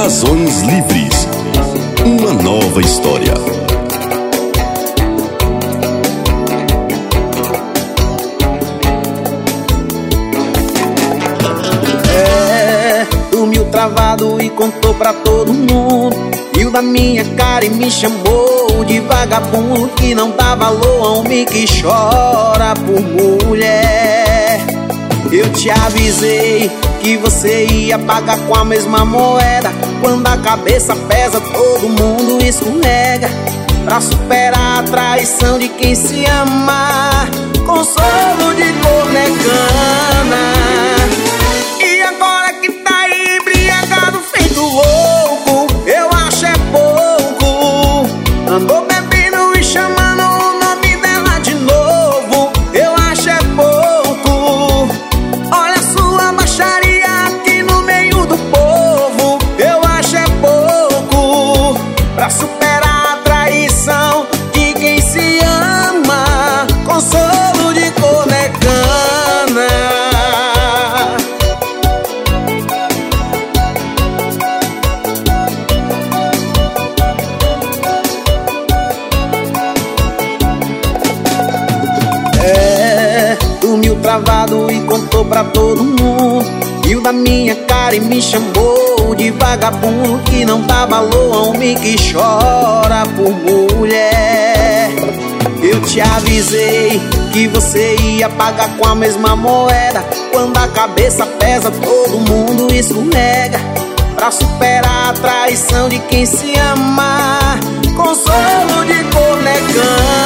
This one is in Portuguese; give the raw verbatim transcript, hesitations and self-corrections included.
Razões Livres. Uma nova história. É, dormiu travado e contou pra todo mundo. Riu da minha cara e me chamou de vagabundo, que não dá valor a um homem que chora por mulher. Eu te avisei que você ia pagar com a mesma moeda. Quando a cabeça pesa, todo mundo escorrega. Pra superar a traição de quem se ama, consolo de cornecana. E agora que tá aí embriagado, feito louco, eu acho é pouco. Andou bebendo e chamando o nome dela de novo, eu acho é pouco. Olha a sua baixaria aqui no meio do povo, eu acho é pouco. Pra superar a traição de quem se ama, consolo de cornecana. É, dormiu travado e contou pra todo mundo. Riu da minha cara e me chamou de vagabundo, que não dá valor a um homem que chora por mulher. Eu te avisei que você ia pagar com a mesma moeda. Quando a cabeça pesa, todo mundo escorrega. Pra superar a traição de quem se ama, consolo de cornecana.